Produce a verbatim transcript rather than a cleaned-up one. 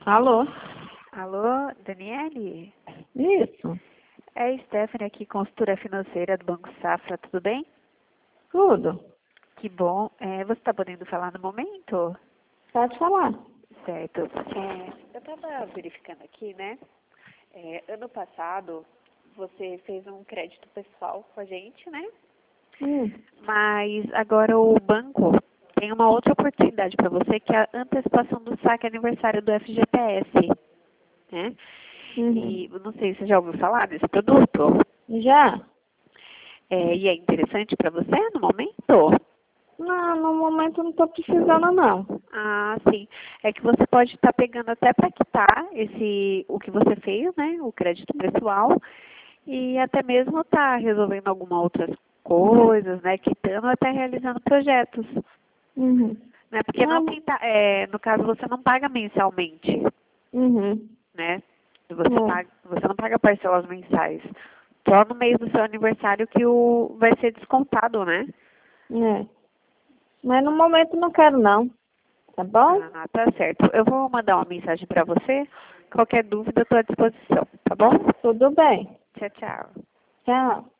Alô? Alô, Daniele? Isso, É a Stephanie aqui, consultora financeira do Banco Safra, tudo bem? tudo. Que bom. É, você está podendo falar no momento? Pode falar. Certo. É, eu estava verificando aqui, né? É, ano passado, você fez um crédito pessoal com a gente, né? Hum, Mas agora o banco tem uma outra oportunidade para você, que é a antecipação do saque aniversário do F G T S, né? uhum. E eu não sei se você já ouviu falar desse produto. Já? É, e é interessante para você no momento? Não, no momento não estou precisando, não. Ah, sim. É que você pode estar pegando até para quitar esse, o que você fez, né? O crédito pessoal. E até mesmo estar resolvendo algumas outras coisas, né? Quitando ou até realizando projetos. Uhum. Né? Porque Ah, não tem, ta- é, no caso você não paga mensalmente, uhum. né? Você, É, paga, você não paga parcelas mensais. Só no mês do seu aniversário que o vai ser descontado, né? é. Mas no momento não quero, não. Tá bom? Ah, tá certo. Eu vou mandar uma mensagem para você. Qualquer dúvida, eu estou à disposição, tá bom? Tudo bem. Tchau, tchau. Tchau.